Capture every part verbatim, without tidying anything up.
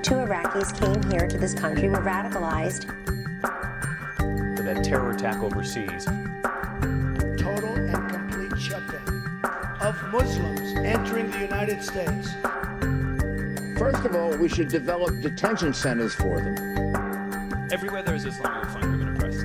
Two Iraqis came here to this country, were radicalized. For that terror attack overseas. Total and complete shutdown of Muslims entering the United States. First of all, we should develop detention centers for them. Everywhere there is Islam, you'll find women oppressed.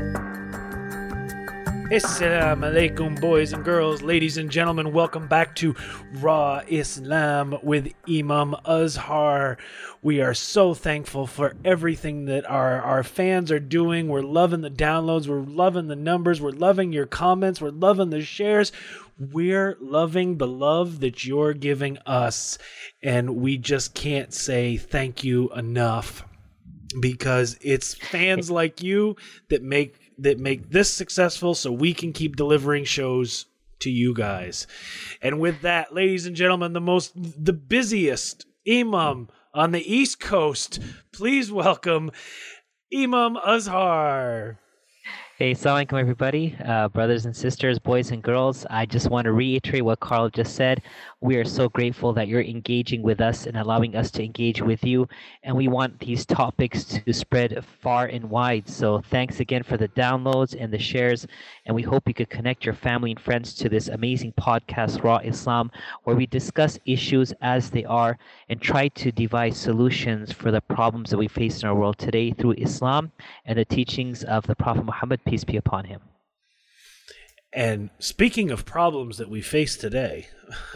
Assalamu alaikum, boys and girls, ladies and gentlemen. Welcome back to Raw Islam with Imam Azhar. We are so thankful for everything that our, our fans are doing. We're loving the downloads. We're loving the numbers. We're loving your comments. We're loving the shares. We're loving the love that you're giving us. And we just can't say thank you enough, because it's fans like you that make that make this successful so we can keep delivering shows to you guys. And with that, ladies and gentlemen, the most the busiest Imam on the East Coast, please welcome Imam Azhar. Hey, assalamu alaikum, everybody, uh, brothers and sisters, boys and girls. I just want to reiterate what Carl just said. We are so grateful that you're engaging with us and allowing us to engage with you. And we want these topics to spread far and wide. So thanks again for the downloads and the shares. And we hope you could connect your family and friends to this amazing podcast, Raw Islam, where we discuss issues as they are and try to devise solutions for the problems that we face in our world today through Islam and the teachings of the Prophet Muhammad, peace be upon him. And speaking of problems that we face today,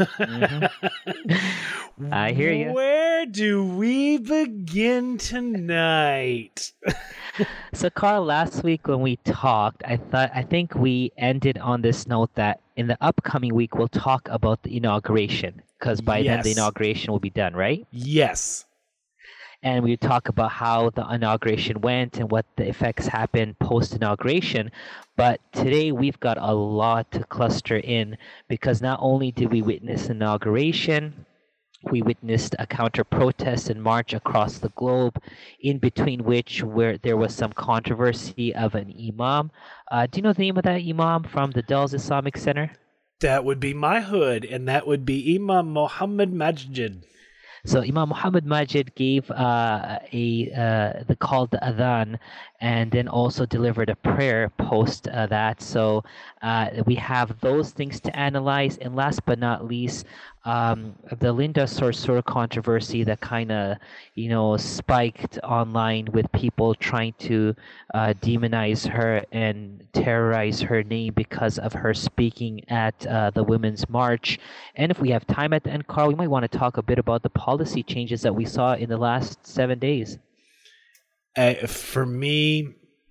mm-hmm. I hear you. Where do we begin tonight? So, Carl, last week when we talked, I thought I think we ended on this note that in the upcoming week we'll talk about the inauguration, because by yes. then the inauguration will be done, right? Yes. And we talk about how the inauguration went and what the effects happened post-inauguration. But today we've got a lot to cluster in, because not only did we witness inauguration, we witnessed a counter-protest and march across the globe, in between which where there was some controversy of an imam. Uh, do you know the name of that imam from the Dells Islamic Center? That would be my hood, and that would be Imam Muhammad Majid. So Imam Muhammad Majid gave uh, a uh, the call to adhan, and then also delivered a prayer post uh, that. So uh, we have those things to analyze. And last but not least, um, the Linda Sarsour controversy that kind of, you know, spiked online with people trying to uh, demonize her and terrorize her name because of her speaking at uh, the Women's March. And if we have time at the end, Carl, we might want to talk a bit about the policy changes that we saw in the last seven days. Uh, for me,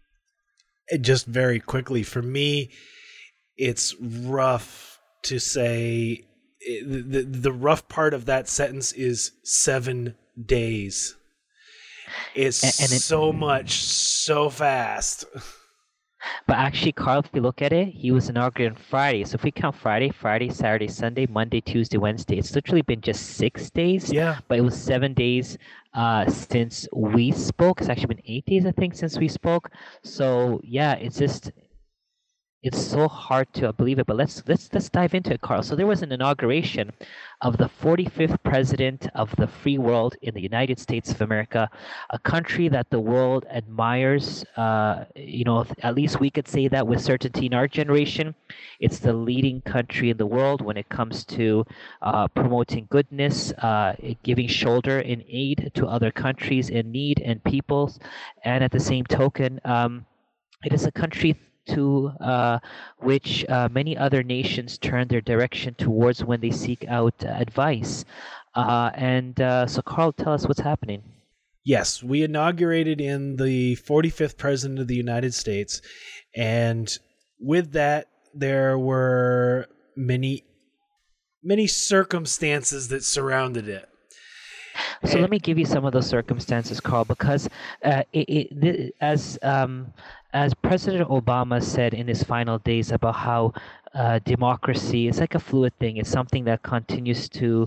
just very quickly, for me, it's rough to say. The, the, the rough part of that sentence is seven days. It's and, and it, so much, so fast. But actually, Carl, if you look at it, he was inaugurated on Friday. So if we count Friday, Friday, Saturday, Sunday, Monday, Tuesday, Wednesday, it's literally been just six days. Yeah. But it was seven days uh, since we spoke. It's actually been eight days, I think, since we spoke. So yeah, it's just... it's so hard to believe it, but let's let's let's dive into it, Carl. So there was an inauguration of the forty-fifth president of the free world in the United States of America, a country that the world admires. Uh, you know, at least we could say that with certainty in our generation. It's the leading country in the world when it comes to uh, promoting goodness, uh, giving shoulder in aid to other countries in need and peoples, and at the same token, um, it is a country to uh, which uh, many other nations turn their direction towards when they seek out uh, advice. Uh, and uh, so, Carl, tell us what's happening. Yes, we inaugurated in the forty-fifth President of the United States. And with that, there were many, many circumstances that surrounded it. So and, let me give you some of those circumstances, Carl, because uh, it, it, as um, as President Obama said in his final days about how uh, democracy is like a fluid thing. It's something that continues to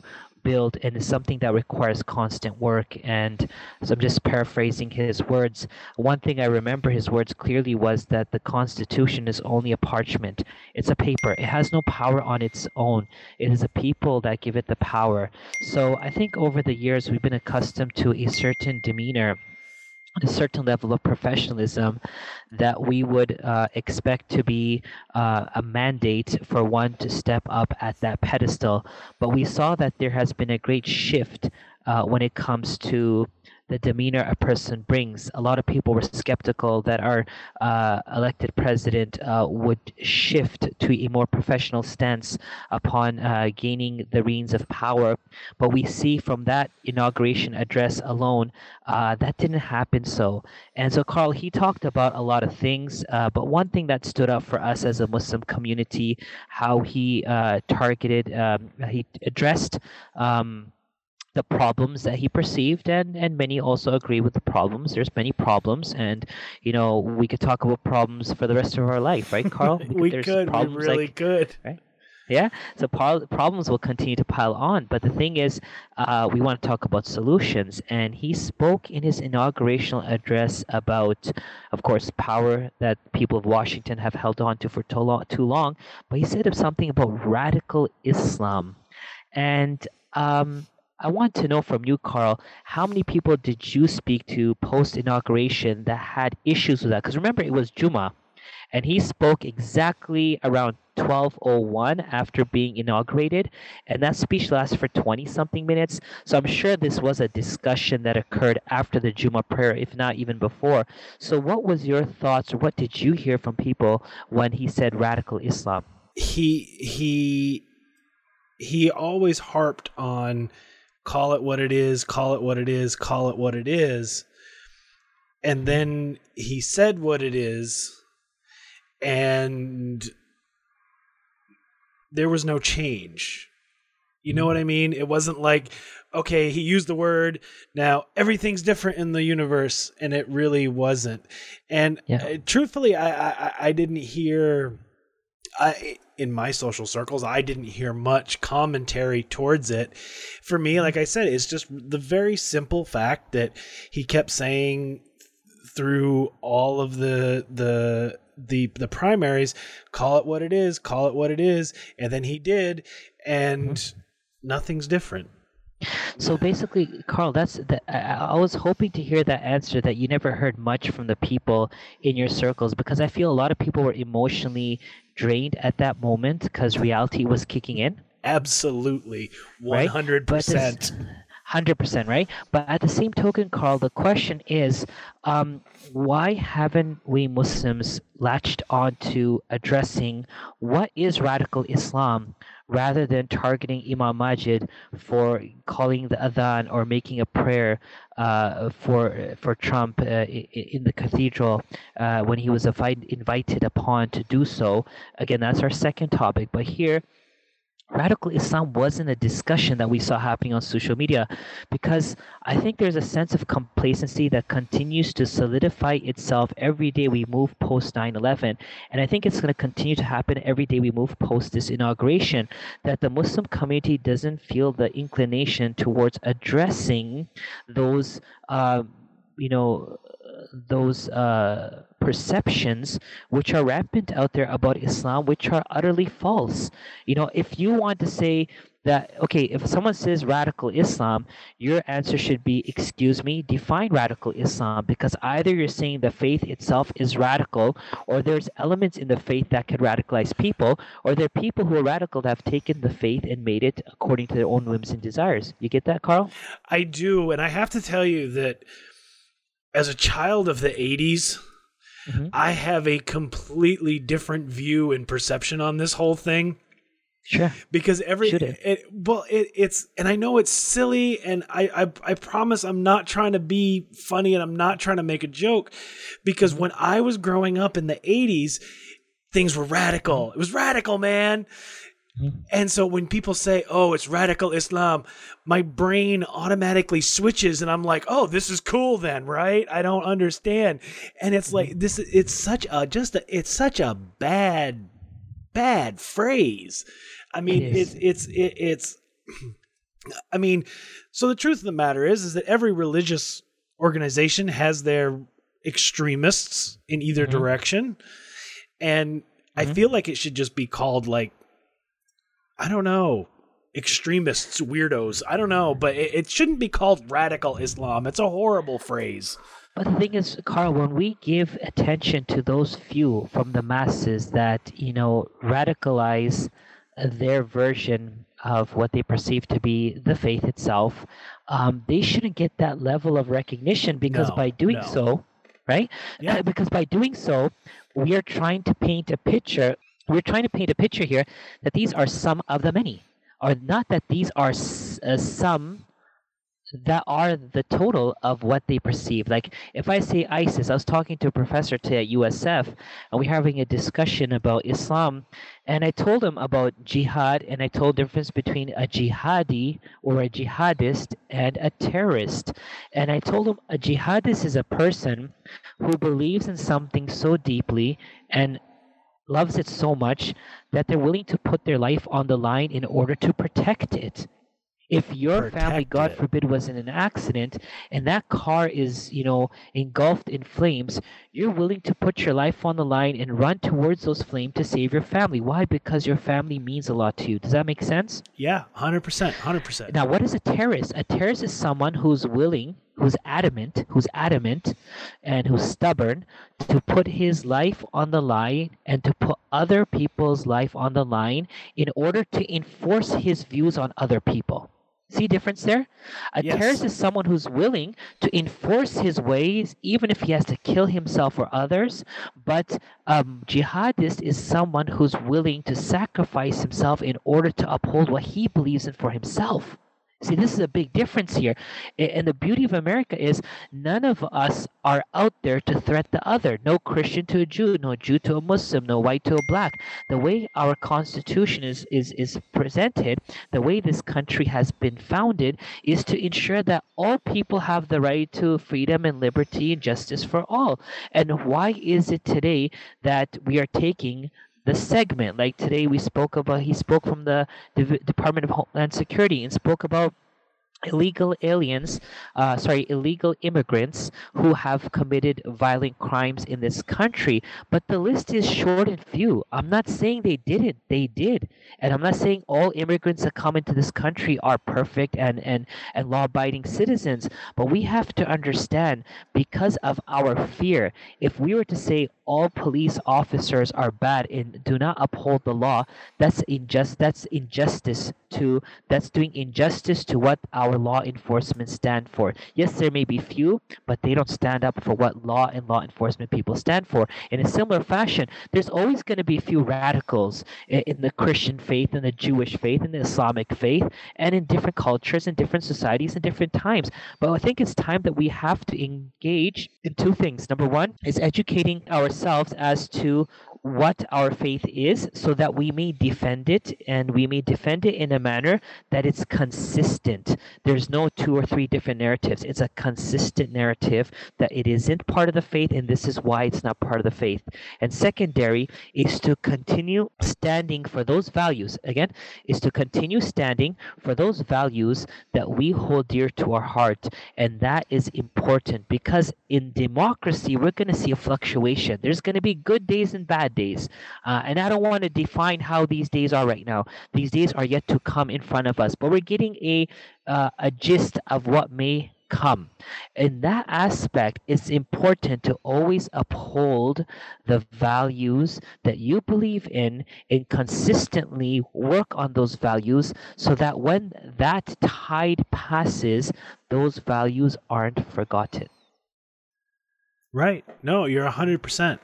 build, and it's something that requires constant work. And so I'm just paraphrasing his words. One thing I remember his words clearly was that the Constitution is only a parchment. It's a paper. It has no power on its own. It is the people that give it the power. So I think over the years we've been accustomed to a certain demeanor, a certain level of professionalism that we would uh, expect to be uh, a mandate for one to step up at that pedestal. But we saw that there has been a great shift uh, when it comes to the demeanor a person brings. A lot of people were skeptical that our uh, elected president uh, would shift to a more professional stance upon uh, gaining the reins of power. But we see from that inauguration address alone, uh, that didn't happen so. And so, Carl, he talked about a lot of things, uh, but one thing that stood out for us as a Muslim community, how he uh, targeted, um, he addressed um, the problems that he perceived, and and many also agree with the problems. There's many problems, and you know we could talk about problems for the rest of our life, right, Carl? we could, we, could, we really like, could. Right? Yeah, so pro- problems will continue to pile on, but the thing is, uh, we want to talk about solutions. And he spoke in his inaugurational address about, of course, power that people of Washington have held on to for too long, too long. But he said something about radical Islam, and um, I want to know from you, Carl, how many people did you speak to post-inauguration that had issues with that? Because remember, it was Juma, and he spoke exactly around twelve oh one after being inaugurated, and that speech lasted for twenty-something minutes. So I'm sure this was a discussion that occurred after the Juma prayer, if not even before. So what was your thoughts, or what did you hear from people when he said radical Islam? He, he, he always harped on call it what it is, call it what it is, call it what it is. And then he said what it is, and there was no change. You know what I mean? It wasn't like, okay, he used the word, now everything's different in the universe, and it really wasn't. And yeah. uh, truthfully, I, I I didn't hear, I in my social circles, I didn't hear much commentary towards it. For me, like I said, it's just the very simple fact that he kept saying through all of the the the the primaries, call it what it is, call it what it is, and then he did, and mm-hmm. nothing's different. So basically, Carl, that's the, I, I was hoping to hear that answer, that you never heard much from the people in your circles, because I feel a lot of people were emotionally drained at that moment because reality was kicking in. Absolutely, one hundred percent. one hundred percent, right? But at the same token, Carl, the question is, um, why haven't we Muslims latched on to addressing what is radical Islam rather than targeting Imam Majid for calling the adhan or making a prayer uh, for for Trump uh, in the cathedral uh, when he was invited invited upon to do so? Again, that's our second topic. But here, radical Islam wasn't a discussion that we saw happening on social media, because I think there's a sense of complacency that continues to solidify itself every day we move post nine eleven. And I think it's going to continue to happen every day we move post this inauguration, that the Muslim community doesn't feel the inclination towards addressing those, uh, you know, those uh, perceptions which are rampant out there about Islam, which are utterly false. You know, if you want to say that, okay, if someone says radical Islam, your answer should be, excuse me, define radical Islam, because either you're saying the faith itself is radical, or there's elements in the faith that could radicalize people, or there are people who are radical that have taken the faith and made it according to their own whims and desires. You get that, Carl? I do, and I have to tell you that as a child of the eighties, mm-hmm. I have a completely different view and perception on this whole thing. Sure. Because every it, it, well, it, it's and I know it's silly, and I, I I promise I'm not trying to be funny, and I'm not trying to make a joke. Because mm-hmm. when I was growing up in the eighties, things were radical. Mm-hmm. It was radical, man. Mm-hmm. And so when people say, "Oh, it's radical Islam," my brain automatically switches, and I'm like, "Oh, this is cool then, right?" I don't understand, and it's like this. It's such a just a. It's such a bad, bad phrase. I mean, it it's it's it, it's I mean, so the truth of the matter is, is that every religious organization has their extremists in either Mm-hmm. direction. And Mm-hmm. I feel like it should just be called like, I don't know, extremists, weirdos. I don't know, but it, it shouldn't be called radical Islam. It's a horrible phrase. But the thing is, Carl, when we give attention to those few from the masses that, you know, radicalize their version of what they perceive to be the faith itself, um, they shouldn't get that level of recognition because No, by doing no. so, right? Yeah. Uh, because by doing so, we are trying to paint a picture. We're trying to paint a picture here that these are some of the many, or not that these are s- uh, some that are the total of what they perceive. Like if I say ISIS, I was talking to a professor today at U S F, and we're having a discussion about Islam, and I told him about jihad, and I told the difference between a jihadi or a jihadist and a terrorist. And I told him a jihadist is a person who believes in something so deeply and loves it so much that they're willing to put their life on the line in order to protect it. If your family, Protect God it. forbid, was in an accident and that car is, you know, engulfed in flames, you're willing to put your life on the line and run towards those flames to save your family. Why? Because your family means a lot to you. Does that make sense? Yeah, one hundred percent, one hundred percent. Now, what is a terrorist? A terrorist is someone who's willing, who's adamant, who's adamant, and who's stubborn to put his life on the line and to put other people's life on the line in order to enforce his views on other people. See difference there? A Yes. terrorist is someone who's willing to enforce his ways, even if he has to kill himself or others. But um, jihadist is someone who's willing to sacrifice himself in order to uphold what he believes in for himself. See, this is a big difference here. A- And the beauty of America is none of us are out there to threat the other. No Christian to a Jew, no Jew to a Muslim, no white to a black. The way our Constitution is, is, is presented, the way this country has been founded, is to ensure that all people have the right to freedom and liberty and justice for all. And why is it today that we are taking the segment, like today we spoke about, he spoke from the Div- Department of Homeland Security and spoke about illegal aliens, uh, sorry, illegal immigrants who have committed violent crimes in this country. But the list is short and few. I'm not saying they didn't, they did. And I'm not saying all immigrants that come into this country are perfect and, and, and law-abiding citizens. But we have to understand, because of our fear, if we were to say all police officers are bad and do not uphold the law, that's injust that's injustice to that's doing injustice to what our law enforcement stand for. Yes, there may be few, but they don't stand up for what law and law enforcement people stand for. In a similar fashion, there's always going to be few radicals in, in the Christian faith and the Jewish faith and the Islamic faith, and in different cultures and different societies and different times. But I think it's time that we have to engage in two things. Number one is educating ourselves as to what our faith is, so that we may defend it, and we may defend it in a manner that it's consistent. There's no two or three different narratives. It's a consistent narrative that it isn't part of the faith, and this is why it's not part of the faith. And secondary is to continue standing for those values. Again, is to continue standing for those values that we hold dear to our heart. And that is important, because in democracy, we're going to see a fluctuation. There's going to be good days and bad days. Uh, and I don't want to define how these days are right now. These days are yet to come in front of us, but we're getting a uh, a gist of what may come. In that aspect, it's important to always uphold the values that you believe in and consistently work on those values, so that when that tide passes, those values aren't forgotten. Right. No, you're one hundred percent.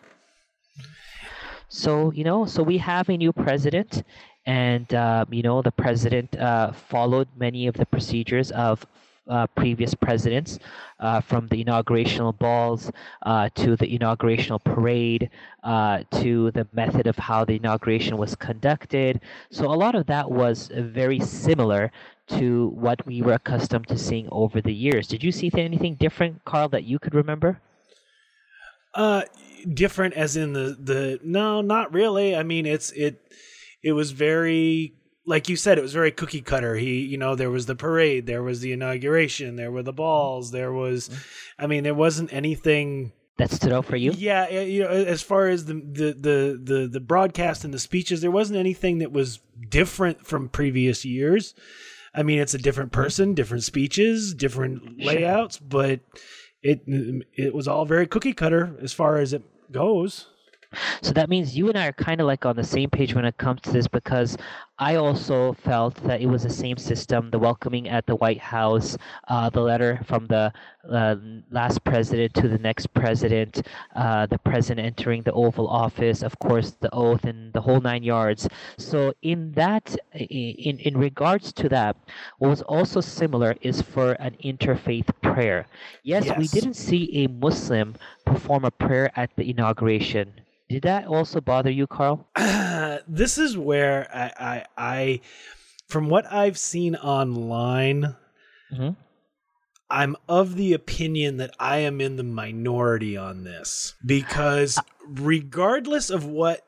So, you know, so we have a new president, and, uh, you know, the president uh, followed many of the procedures of uh, previous presidents, uh, from the inaugurational balls uh, to the inaugurational parade, uh, to the method of how the inauguration was conducted. So a lot of that was very similar to what we were accustomed to seeing over the years. Did you see anything different, Carl, that you could remember? Uh, different as in the, the, no, not really. I mean, it's, it, it was very like you said, it was very cookie cutter. He, you know, there was the parade, there was the inauguration, there were the balls, there was, I mean, there wasn't anything that stood out for you. Yeah, eh, you know, as far as the the the the, the broadcast and the speeches, there wasn't anything that was different from previous years. I mean, it's a different person, different speeches, different layouts, but it it was all very cookie cutter as far as it goes. So that means you and I are kind of like on the same page when it comes to this, because I also felt that it was the same system, the welcoming at the White House, uh, the letter from the uh, last president to the next president, uh, the president entering the Oval Office, of course, the oath and the whole nine yards. So in that, in, in regards to that, what was also similar is for an interfaith prayer. Yes, yes. We didn't see a Muslim perform a prayer at the inauguration. Did that also bother you, Carl? Uh, this is where I, I, I, from what I've seen online, mm-hmm. I'm of the opinion that I am in the minority on this, because regardless of what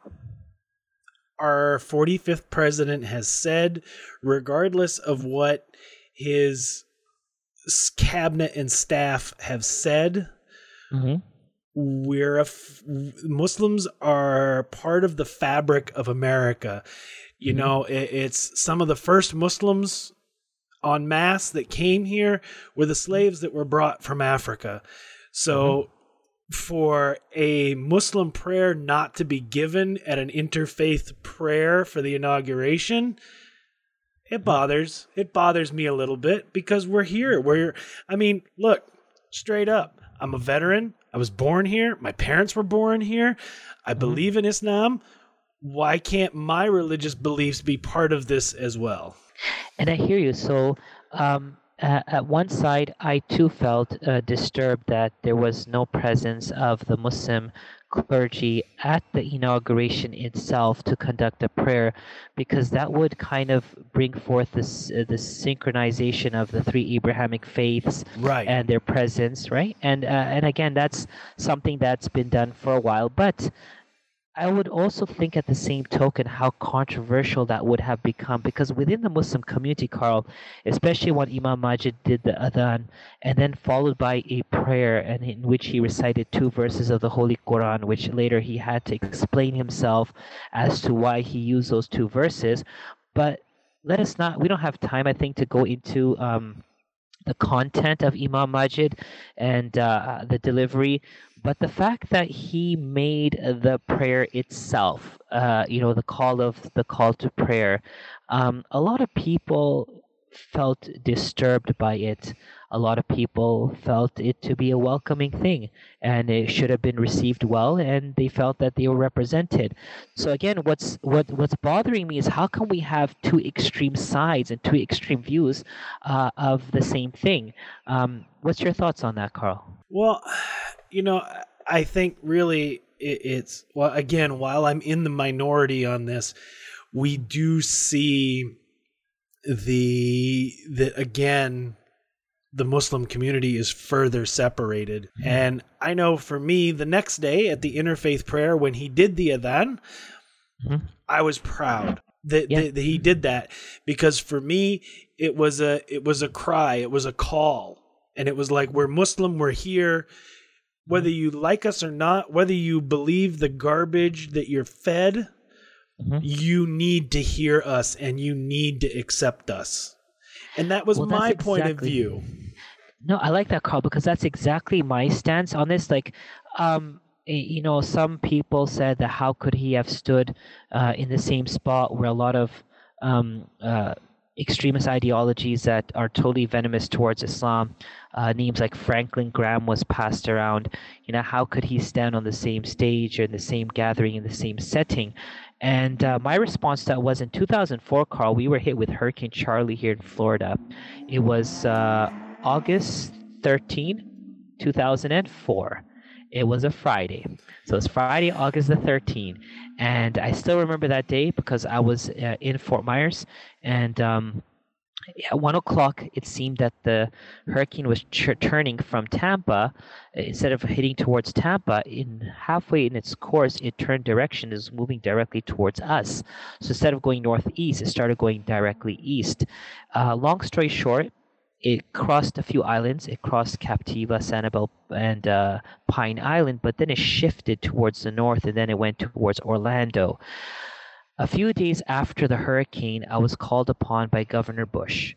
our forty-fifth president has said, regardless of what his cabinet and staff have said, mm-hmm. We're a f- Muslims are part of the fabric of America. You mm-hmm. know, it, it's some of the first Muslims en masse that came here were the slaves that were brought from Africa. So mm-hmm. for a Muslim prayer not to be given at an interfaith prayer for the inauguration, it bothers. It bothers me a little bit, because we're here. We're, I mean, look, straight up, I'm a veteran. I was born here. My parents were born here. I mm-hmm. believe in Islam. Why can't my religious beliefs be part of this as well? And I hear you. So um, uh, at one side, I too felt uh, disturbed that there was no presence of the Muslim clergy at the inauguration itself to conduct a prayer, because that would kind of bring forth this uh, this synchronization of the three Abrahamic faiths, right, and their presence, right? And uh, and again, that's something that's been done for a while, but I would also think at the same token how controversial that would have become, because within the Muslim community, Carl, especially when Imam Majid did the adhan and then followed by a prayer, and in which he recited two verses of the Holy Quran, which later he had to explain himself as to why he used those two verses. But let us not, we don't have time, I think, to go into um, the content of Imam Majid and uh, the delivery. But the fact that he made the prayer itself, uh, you know, the call of the call to prayer, um, a lot of people felt disturbed by it. A lot of people felt it to be a welcoming thing, and it should have been received well, and they felt that they were represented. So again, what's what what's bothering me is how can we have two extreme sides and two extreme views uh, of the same thing? Um, what's your thoughts on that, Carl? Well, you know, I think really it, it's, well, again, while I'm in the minority on this, we do see the, that again, the Muslim community is further separated. Mm-hmm. And I know for me, the next day at the interfaith prayer, when he did the adhan, mm-hmm. I was proud that, yeah. that, that he did that, because for me, it was a, it was a cry, it was a call. And it was like, we're Muslim, we're here. Whether you like us or not, whether you believe the garbage that you're fed, mm-hmm. you need to hear us and you need to accept us. And that was well, my exactly, point of view. No, I like that, Carl, because that's exactly my stance on this. Like, um, you know, some people said that how could he have stood uh, in the same spot where a lot of um, uh, extremist ideologies that are totally venomous towards Islam, uh, names like Franklin Graham was passed around. You know, how could he stand on the same stage or in the same gathering in the same setting? And uh, my response to that was in two thousand four, Carl, we were hit with Hurricane Charlie here in Florida. It was uh, August thirteenth, two thousand four. It was a Friday. So it's Friday, August the thirteenth. And I still remember that day because I was uh, in Fort Myers, and um, At one o'clock, it seemed that the hurricane was ch- turning from Tampa. Instead of heading towards Tampa, in halfway in its course, it turned direction, is moving directly towards us. So instead of going northeast, it started going directly east. Uh, long story short, it crossed a few islands. It crossed Captiva, Sanibel, and uh, Pine Island, but then it shifted towards the north, and then it went towards Orlando. A few days after the hurricane, I was called upon by Governor Bush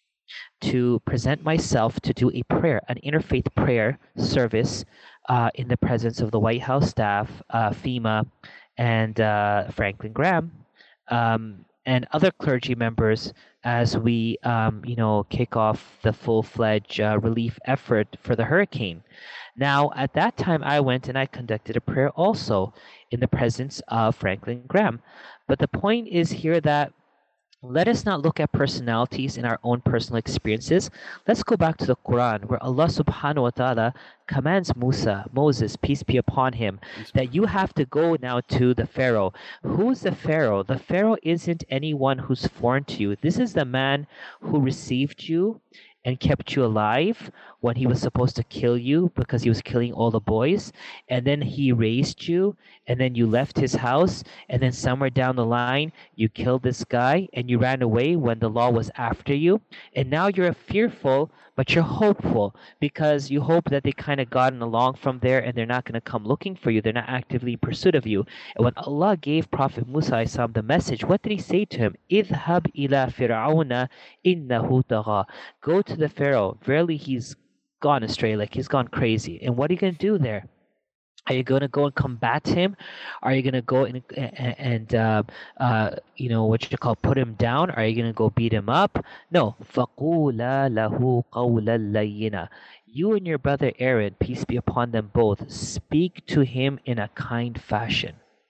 to present myself to do a prayer, an interfaith prayer service uh, in the presence of the White House staff, uh, FEMA, and uh, Franklin Graham, um, and other clergy members as we, um, you know, kick off the full-fledged uh, relief effort for the hurricane. Now, at that time, I went and I conducted a prayer also in the presence of Franklin Graham. But the point is here that let us not look at personalities in our own personal experiences. Let's go back to the Quran, where Allah subhanahu wa ta'ala commands Musa, Moses, peace be upon him, that you have to go now to the Pharaoh. Who's the Pharaoh? The Pharaoh isn't anyone who's foreign to you. This is the man who received you and kept you alive when he was supposed to kill you because he was killing all the boys. And then he raised you, and then you left his house, and then somewhere down the line, you killed this guy, and you ran away when the law was after you. And now you're fearful, but you're hopeful because you hope that they kind of gotten along from there and they're not going to come looking for you. They're not actively in pursuit of you. And when Allah gave Prophet Musa alayhi the message, what did he say to him? Idhab ila fir'auna innahu tagha. Go to the Pharaoh. Verily he's gone astray, like he's gone crazy. And what are you going to do there? Are you going to go and combat him? Are you going to go and, and uh, uh, you know, what you call, put him down? Are you going to go beat him up? No. فَقُولَا لَهُ قَوْلًا لَيِّنًا. You and your brother Aaron, peace be upon them both, speak to him in a kind fashion.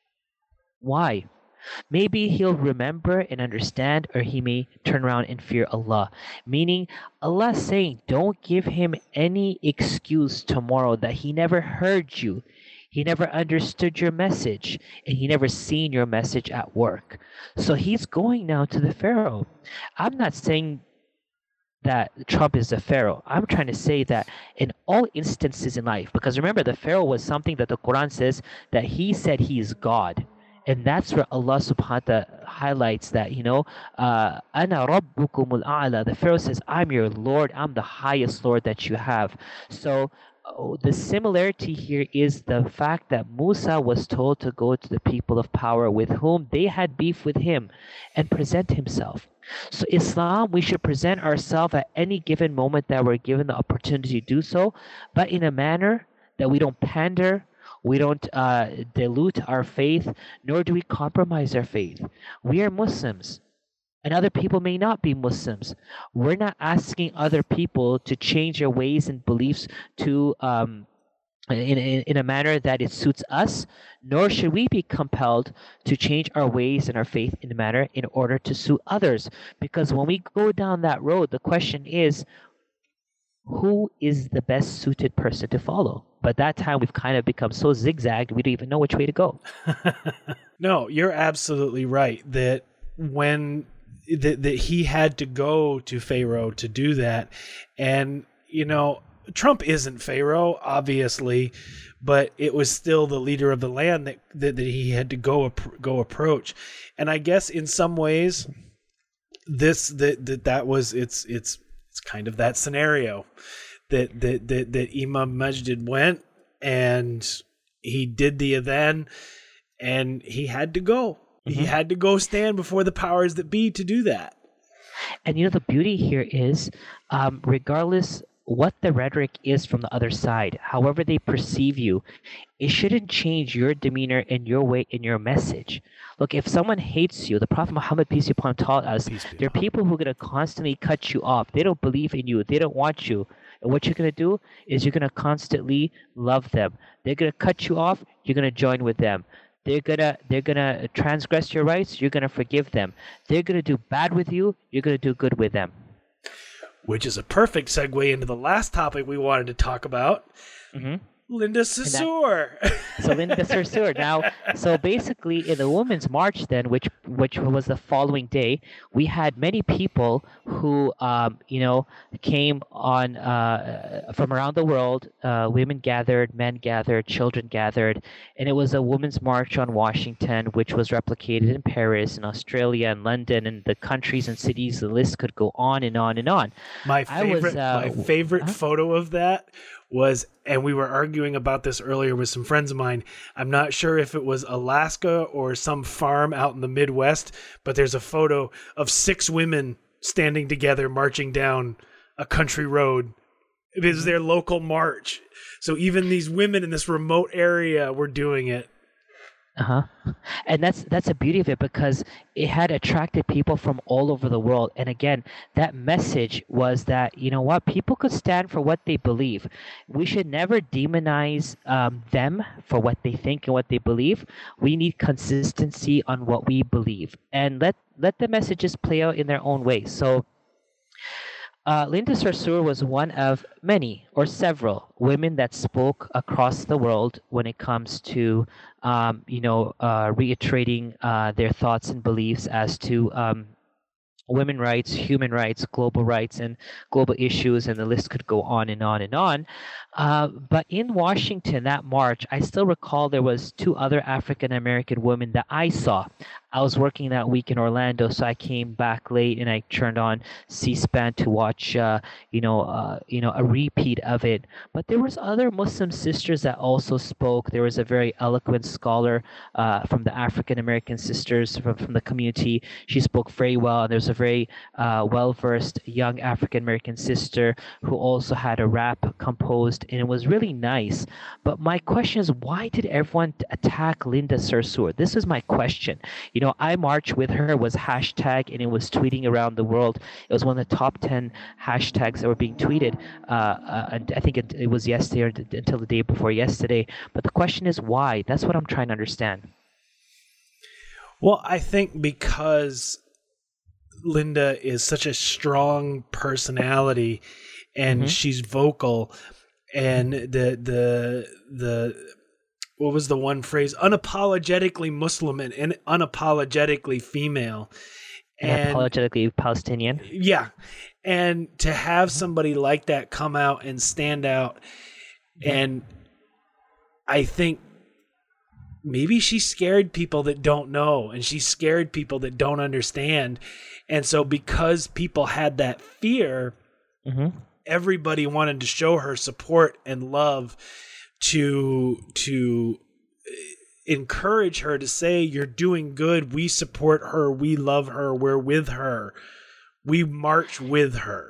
Why? Maybe he'll remember and understand, or he may turn around and fear Allah. Meaning, Allah is saying, don't give him any excuse tomorrow that he never heard you. He never understood your message, and he never seen your message at work. So he's going now to the Pharaoh. I'm not saying that Trump is the Pharaoh. I'm trying to say that in all instances in life, because remember, the Pharaoh was something that the Quran says that he said he is God. And that's where Allah subhanahu wa ta'ala highlights that, you know, uh, Ana rabbukumul a'la. The Pharaoh says, I'm your Lord, I'm the highest Lord that you have. So oh, the similarity here is the fact that Musa was told to go to the people of power with whom they had beef with him and present himself. So Islam, we should present ourselves at any given moment that we're given the opportunity to do so, but in a manner that we don't pander, we don't uh, dilute our faith, nor do we compromise our faith. We are Muslims, and other people may not be Muslims. We're not asking other people to change their ways and beliefs to um, in, in, in a manner that it suits us, nor should we be compelled to change our ways and our faith in a manner in order to suit others. Because when we go down that road, the question is, who is the best suited person to follow? But that time we've kind of become so zigzagged, we don't even know which way to go. No, you're absolutely right that when that, that he had to go to Pharaoh to do that. And, you know, Trump isn't Pharaoh, obviously, but it was still the leader of the land that, that, that he had to go go approach. And I guess in some ways, this that that, that was it's it's it's kind of that scenario that that that, that Imam Majd went and he did the adhan and he had to go. Mm-hmm. He had to go stand before the powers that be to do that. And you know, the beauty here is, um, regardless what the rhetoric is from the other side, however they perceive you, it shouldn't change your demeanor and your way in your message. Look, if someone hates you, the Prophet Muhammad, peace be upon him, taught us, there are people who are going to constantly cut you off. They don't believe in you. They don't want you. And what you're going to do is you're going to constantly love them. They're going to cut you off. You're going to join with them. They're gonna they're gonna transgress your rights. You're gonna forgive them. They're gonna do bad with you. You're gonna do good with them. Which is a perfect segue into the last topic we wanted to talk about. Mm-hmm. Linda Saussure. So Linda Saussure. Now, so basically, in the Women's March, then, which which was the following day, we had many people who, um, you know, came on uh, from around the world. Uh, women gathered, men gathered, children gathered, and it was a Women's March on Washington, which was replicated in Paris, in Australia, and London, and the countries and cities. The list could go on and on and on. My favorite, was, uh, my favorite huh? photo of that was, and we were arguing about this earlier with some friends of mine. I'm not sure if it was Alaska or some farm out in the Midwest, but there's a photo of six women standing together marching down a country road. It is their local march. So even these women in this remote area were doing it. Uh-huh. And that's that's the beauty of it, because it had attracted people from all over the world. And again, that message was that, you know what, people could stand for what they believe. We should never demonize um, them for what they think and what they believe. We need consistency on what we believe, and let let the messages play out in their own way. So Uh, Linda Saussure was one of many or several women that spoke across the world when it comes to, um, you know, uh, reiterating uh, their thoughts and beliefs as to um, women rights, human rights, global rights, and global issues, and the list could go on and on and on. Uh, but in Washington, that march, I still recall there was two other African American women that I saw. I was working that week in Orlando, so I came back late and I turned on C-SPAN to watch, uh, you know, uh, you know, a repeat of it. But there was other Muslim sisters that also spoke. There was a very eloquent scholar uh, from the African American sisters from, from the community. She spoke very well, and there was a very uh, well-versed young African American sister who also had a rap composed, and it was really nice. But my question is, why did everyone attack Linda Saussure? This is my question. You know, I marched with her was hashtag, and it was tweeting around the world. It was one of the top ten hashtags that were being tweeted. Uh, uh, and I think it, it was yesterday or th- until the day before yesterday. But the question is why? That's what I'm trying to understand. Well, I think because Linda is such a strong personality, and Mm-hmm. she's vocal, and the the the what was the one phrase? Unapologetically Muslim and, and unapologetically female. And apologetically Palestinian. Yeah. And to have somebody like that come out and stand out, and I think maybe she scared people that don't know, and she scared people that don't understand. And so because people had that fear, Mm-hmm. everybody wanted to show her support and love, to to encourage her, to say, you're doing good, we support her, we love her, we're with her, we march with her.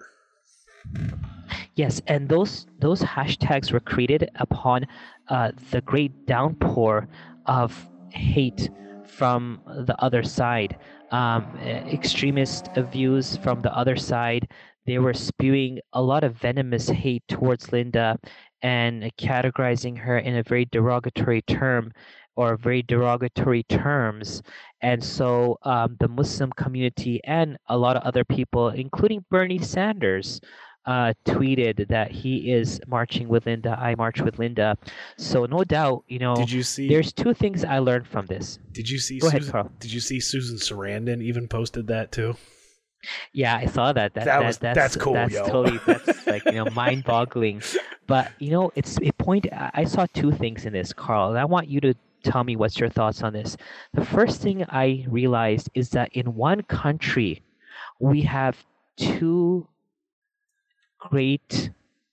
Yes, and those those hashtags were created upon uh, the great downpour of hate from the other side, um, extremist views from the other side. They were spewing a lot of venomous hate towards Linda and categorizing her in a very derogatory term or very derogatory terms. And so um, the Muslim community and a lot of other people, including Bernie Sanders, uh, tweeted that he is marching with Linda, I march with Linda. So no doubt, you know, Did you see? there's two things I learned from this. Did you see? Go ahead, Susan, Carl. Did you see Susan Sarandon even posted that too? Yeah, I saw that. That, That that was- that's, that's cool, That's yo. totally that's like, you know, mind-boggling. But you know, it's it point. I I saw two things in this, Carl, and I want you to tell me what's your thoughts on this. The first thing I realized is that in one country, we have two great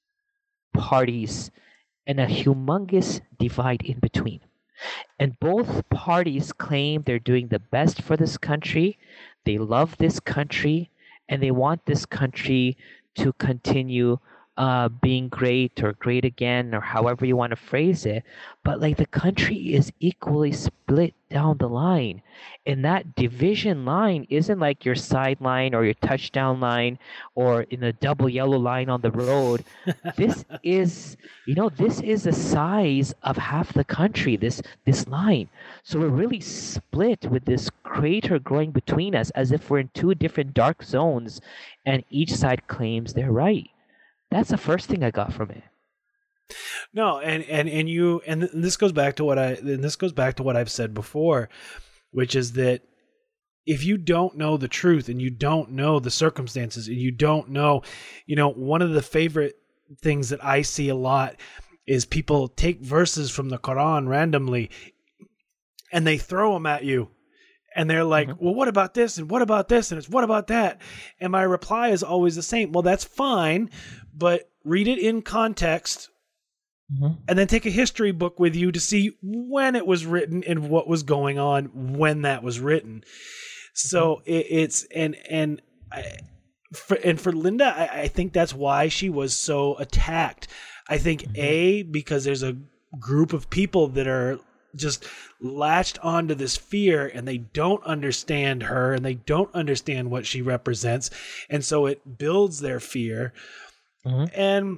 parties and a humongous divide in between. And both parties claim they're doing the best for this country. They love this country, and they want this country to continue uh, being great or great again, or however you want to phrase it. But like the country is equally split down the line. And that division line isn't like your sideline or your touchdown line or in a double yellow line on the road. This is, you know, this is the size of half the country, this this line. So we're really split with this crater growing between us as if we're in two different dark zones, and each side claims they're right. That's the first thing I got from it. No, and, and, and you and this goes back to what I and this goes back to what I've said before, which is that if you don't know the truth and you don't know the circumstances and you don't know, you know, one of the favorite things that I see a lot is people take verses from the Quran randomly and they throw them at you. And they're like, mm-hmm. well, what about this? And what about this? And it's what about that? And my reply is always the same. Well, that's fine, but read it in context. Mm-hmm. And then take a history book with you to see when it was written and what was going on when that was written. So mm-hmm. it, it's and and I, for and for Linda, I, I think that's why she was so attacked. I think mm-hmm. a because there's a group of people that are just latched onto this fear and they don't understand her and they don't understand what she represents, and so it builds their fear. Mm-hmm. And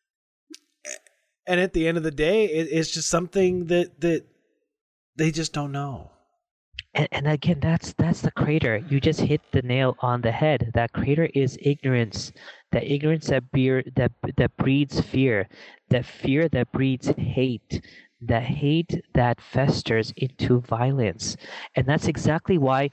and at the end of the day, it, it's just something that that they just don't know. And, and again, that's that's the crater. You just hit the nail on the head. That crater is ignorance. That ignorance that beer that that breeds fear. That fear that breeds hate. That hate that festers into violence. And that's exactly why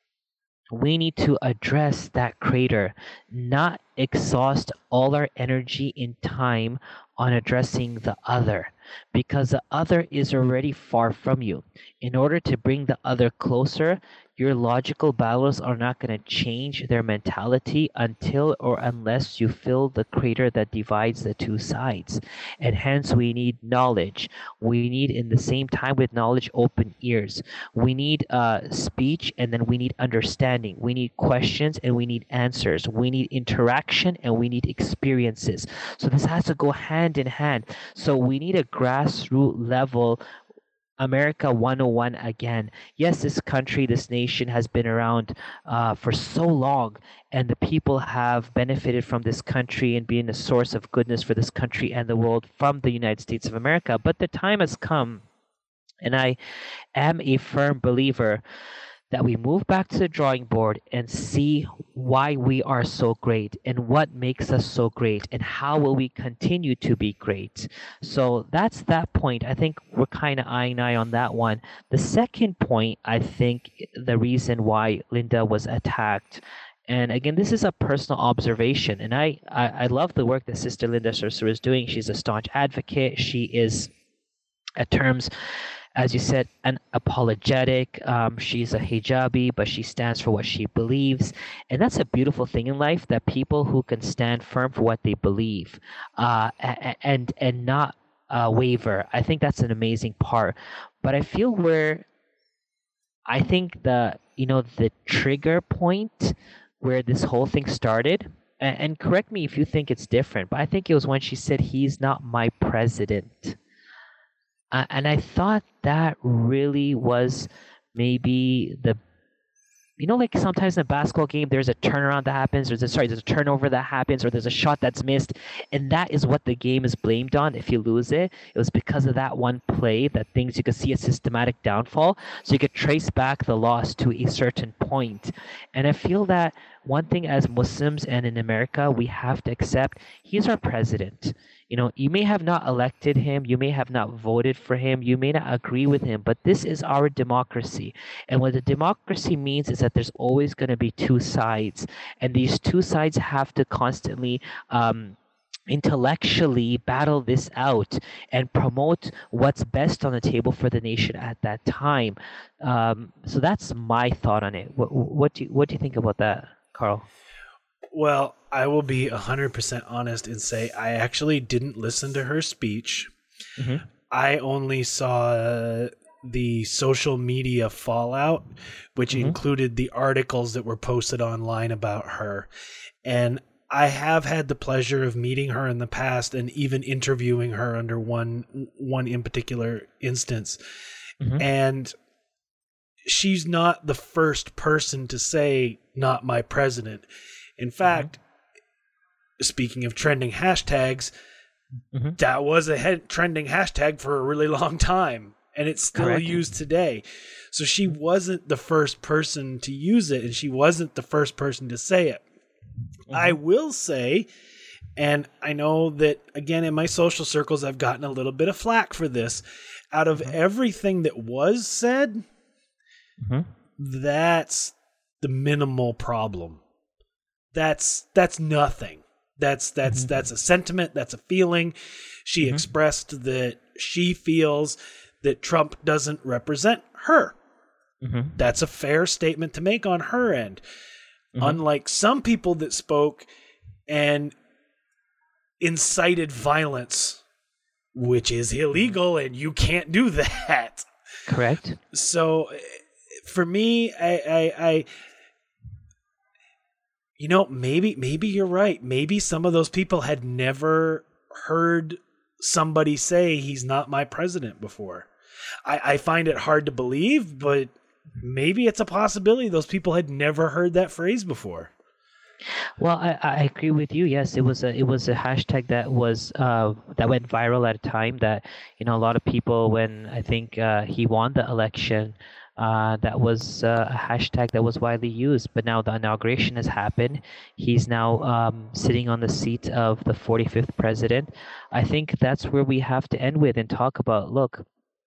we need to address that crater, not exhaust all our energy and time on addressing the other, because the other is already far from you. In order to bring the other closer, your logical battles are not going to change their mentality until or unless you fill the crater that divides the two sides. And hence we need knowledge. We need, in the same time with knowledge, open ears. We need uh, speech, and then we need understanding. We need questions and we need answers. We need interaction and we need experiences. So this has to go hand in hand. So we need a grassroots level America one oh one again. Yes, this country, this nation has been around uh, for so long, and the people have benefited from this country and being a source of goodness for this country and the world from the United States of America. But the time has come, and I am a firm believer that we move back to the drawing board and see why we are so great and what makes us so great and how will we continue to be great. So that's that point. I think we're kind of eyeing eye on that one. The second point, I think the reason why Linda was attacked, and again, this is a personal observation, and I, I, I love the work that Sister Linda Sarsour is doing. She's a staunch advocate. She is, at terms, as you said, an apologetic. Um, she's a hijabi, but she stands for what she believes. And that's a beautiful thing in life, that people who can stand firm for what they believe uh, and and not uh, waver. I think that's an amazing part. But I feel where I think the, you know, the trigger point where this whole thing started, and, and correct me if you think it's different, but I think it was when she said, "He's not my president." Uh, and I thought that really was maybe the, you know, like sometimes in a basketball game, there's a turnaround that happens, there's a, sorry, there's a turnover that happens, or there's a shot that's missed. And that is what the game is blamed on if you lose it. It was because of that one play that things, you could see a systematic downfall. So you could trace back the loss to a certain point. And I feel that one thing as Muslims and in America, we have to accept, he's our president. You know, you may have not elected him, you may have not voted for him, you may not agree with him, but this is our democracy. And what the democracy means is that there's always going to be two sides. And these two sides have to constantly um, intellectually battle this out and promote what's best on the table for the nation at that time. Um, so that's my thought on it. What, what, do you, what do you think about that, Carl? Well, I will be one hundred percent honest and say I actually didn't listen to her speech. Mm-hmm. I only saw the social media fallout, which mm-hmm. included the articles that were posted online about her. And I have had the pleasure of meeting her in the past and even interviewing her under one one in particular instance. Mm-hmm. And she's not the first person to say, "Not my president." In fact, mm-hmm. speaking of trending hashtags, mm-hmm. that was a head trending hashtag for a really long time, and it's still Correct. used today. So she wasn't the first person to use it, and she wasn't the first person to say it. Mm-hmm. I will say, And I know that, again, in my social circles, I've gotten a little bit of flack for this. Out of mm-hmm. everything that was said, mm-hmm. that's the minimal problem. That's that's nothing. That's that's mm-hmm. that's a sentiment. That's a feeling. She mm-hmm. expressed that she feels that Trump doesn't represent her. Mm-hmm. That's a fair statement to make on her end. Mm-hmm. Unlike some people that spoke and incited violence, which is illegal, and you can't do that. Correct. So, for me, I, I, I you know, maybe maybe you're right. Maybe some of those people had never heard somebody say he's not my president before. I, I find it hard to believe, but maybe it's a possibility those people had never heard that phrase before. Well, I, I agree with you. Yes, it was a it was a hashtag that was uh, that went viral at a time that, you know, a lot of people, when I think uh, he won the election, uh, that was uh, a hashtag that was widely used. But now the inauguration has happened. He's now um, sitting on the seat of the forty-fifth president. I think that's where we have to end with and talk about, look,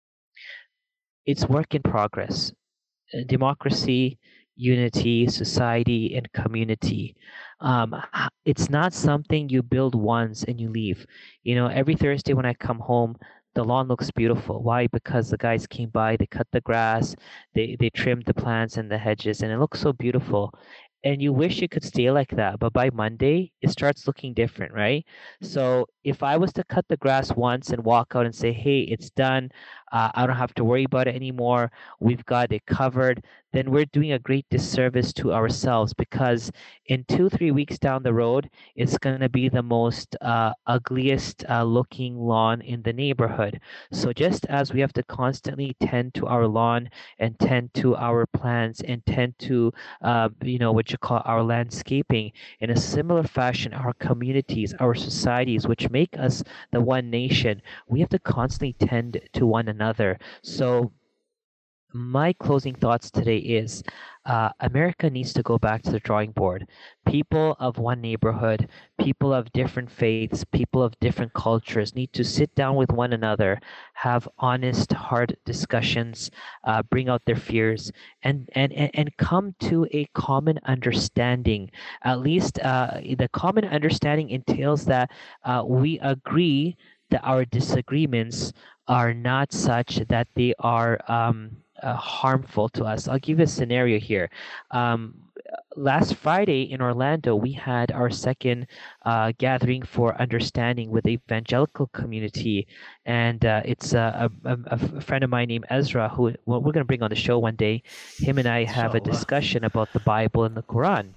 it's work in progress. Democracy, unity, society, and community. Um, it's not something you build once and you leave. You know, every Thursday when I come home, the lawn looks beautiful. Why? Because the guys came by, they cut the grass, they, they trimmed the plants and the hedges, and it looks so beautiful. And you wish it could stay like that, but by Monday, it starts looking different, right? So if I was to cut the grass once and walk out and say, hey, it's done, uh, I don't have to worry about it anymore, we've got it covered, then we're doing a great disservice to ourselves, because in two, three weeks down the road, it's going to be the most uh, ugliest uh, looking lawn in the neighborhood. So just as we have to constantly tend to our lawn and tend to our plants and tend to, uh, you know, what you call our landscaping, in a similar fashion, our communities, our societies, which make us the one nation, we have to constantly tend to one another. So my closing thoughts today is uh, America needs to go back to the drawing board. People of one neighborhood, people of different faiths, people of different cultures need to sit down with one another, have honest, hard discussions, uh, bring out their fears, and, and, and, and come to a common understanding. At least uh, the common understanding entails that uh, we agree that our disagreements are not such that they are um, uh, harmful to us. I'll give you a scenario here. Um, last Friday in Orlando, we had our second uh, gathering for understanding with the evangelical community. And uh, it's a, a, a friend of mine named Ezra, who well, we're going to bring on the show one day. Him and I have a discussion about the Bible and the Quran.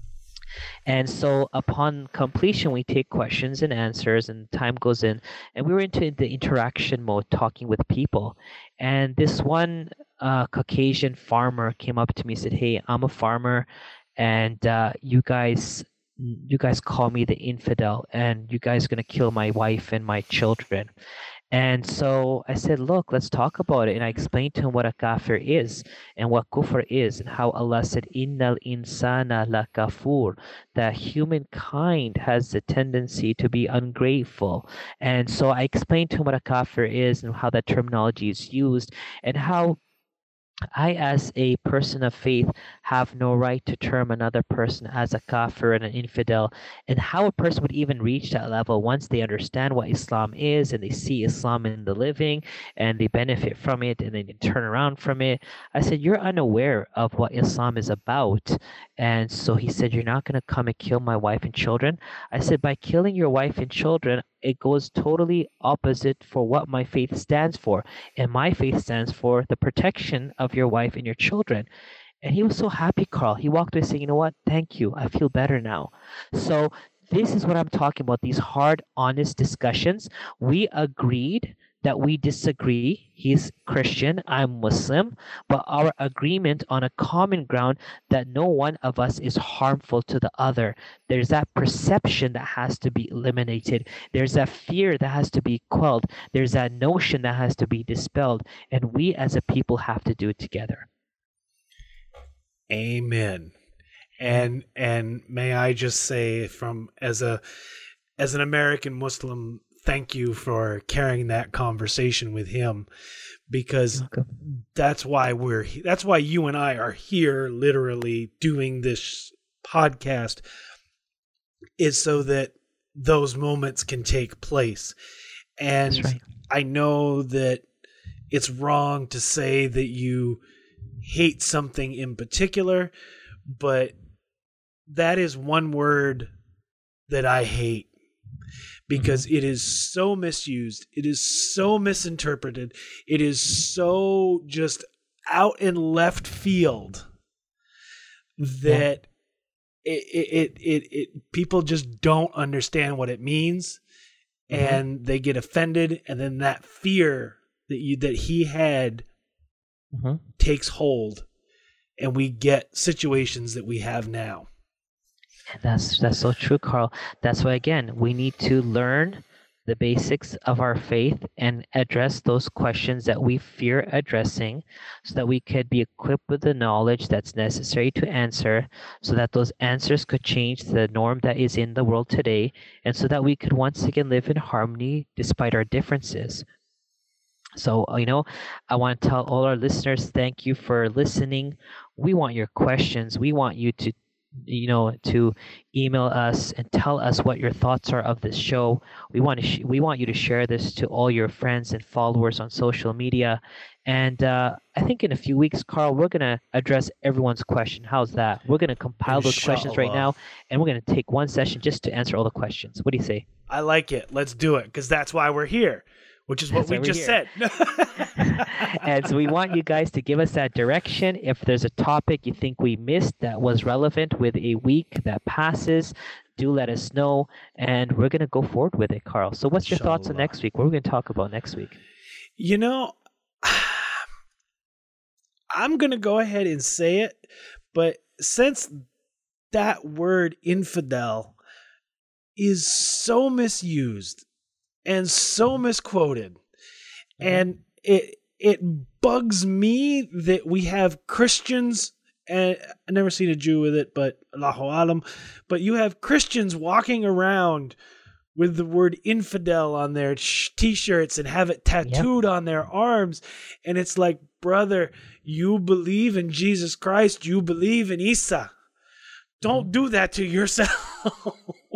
And so upon completion, we take questions and answers, and time goes in. And we were into the interaction mode, talking with people. And this one uh, Caucasian farmer came up to me and said, hey, I'm a farmer, and uh, you guys you guys call me the infidel, and you guys are going to kill my wife and my children. And so I said, look, let's talk about it. And I explained to him what a kafir is and what kufr is, and how Allah said, Innal insana la kafur, that humankind has the tendency to be ungrateful. And so I explained to him what a kafir is and how that terminology is used, and how I, as a person of faith, have no right to term another person as a kafir and an infidel, and how a person would even reach that level once they understand what Islam is and they see Islam in the living and they benefit from it and then they turn around from it. I said, you're unaware of what Islam is about. And so he said, you're not going to come and kill my wife and children. I said, by killing your wife and children, it goes totally opposite for what my faith stands for. And my faith stands for the protection of your wife and your children. And he was so happy, Carl. He walked away saying, you know what? Thank you. I feel better now. So this is what I'm talking about, these hard, honest discussions. We agreed that we disagree. He's Christian, I'm Muslim, but our agreement on a common ground that no one of us is harmful to the other. There's that perception that has to be eliminated. There's that fear that has to be quelled. There's that notion that has to be dispelled. And we as a people have to do it together. Amen. And and may I just say, from as a as an American Muslim, thank you for carrying that conversation with him, because Okay. that's why we're that's why you and I are here literally doing this podcast, is so that those moments can take place. And That's right. I know that it's wrong to say that you hate something in particular, but that is one word that I hate, because it is so misused. It is so misinterpreted. It is so just out in left field that it, it, it, it, people just don't understand what it means, and they get offended. And then that fear that you, that he had Mhm. takes hold, and we get situations that we have now. That's that's so true, Carl. That's why, again, we need to learn the basics of our faith and address those questions that we fear addressing, so that we could be equipped with the knowledge that's necessary to answer, so that those answers could change the norm that is in the world today, and so that we could once again live in harmony despite our differences. So, uh, you know, I want to tell all our listeners, thank you for listening. We want your questions. We want you to, you know, to email us and tell us what your thoughts are of this show. We want to, sh- we want you to share this to all your friends and followers on social media. And uh, I think in a few weeks, Carl, we're going to address everyone's question. How's that? We're going to compile those questions right Inshallah. now, and we're going to take one session just to answer all the questions. What do you say? I like it. Let's do it, because that's why we're here, which is what That's we why we're just here. said. And so we want you guys to give us that direction. If there's a topic you think we missed that was relevant with a week that passes, do let us know, and we're going to go forward with it, Carl. So what's your thoughts on Inshallah. next week? What are we going to talk about next week? You know, I'm going to go ahead and say it, but since that word infidel is so misused and so misquoted, and it it bugs me that we have Christians, and I've never seen a Jew with it, but Allahu Alam, but you have Christians walking around with the word infidel on their sh- t-shirts and have it tattooed on their arms. And it's like, brother, you believe in Jesus Christ. You believe in Isa. Don't do that to yourself.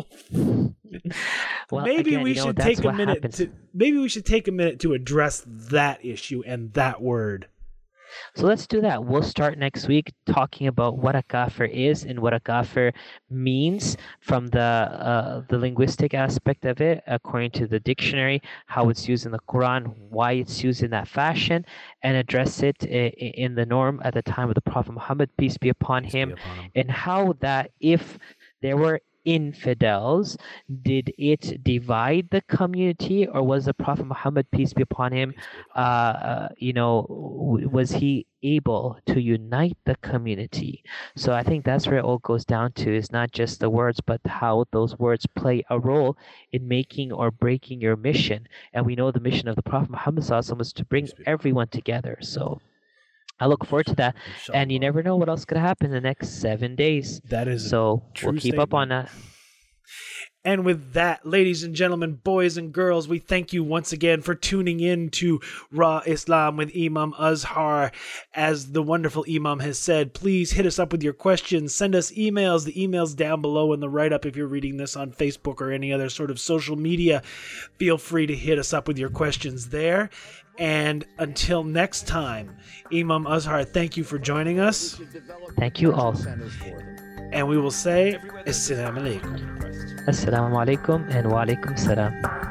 Well, maybe again, we you know, should that's take a what minute happens. to maybe we should take a minute to address that issue and that word. So let's do that. We'll start next week talking about what a kafir is and what a kafir means from the uh, the linguistic aspect of it, according to the dictionary, how it's used in the Quran, why it's used in that fashion, and address it i- i- in the norm at the time of the Prophet Muhammad, peace be upon him, and how that if there were infidels, did it divide the community, or was the Prophet Muhammad, peace be upon him, uh, uh, you know, w- was he able to unite the community? So I think that's where it all goes down to, is not just the words, but how those words play a role in making or breaking your mission. And we know the mission of the Prophet Muhammad Sallallahu Alaihi Wasallam was to bring everyone together. So I look forward to that. And you never know what else could happen in the next seven days. That is a So true we'll keep up on statement. that. And with that, ladies and gentlemen, boys and girls, we thank you once again for tuning in to Raw Islam with Imam Azhar. As the wonderful Imam has said, please hit us up with your questions. Send us emails. The email's down below in the write-up if you're reading this on Facebook or any other sort of social media. Feel free to hit us up with your questions there. And until next time, Imam Azhar, thank you for joining us. Thank you all. Centers for them. And we will say, Assalamu alaikum. Assalamu alaikum and wa alaikum salam.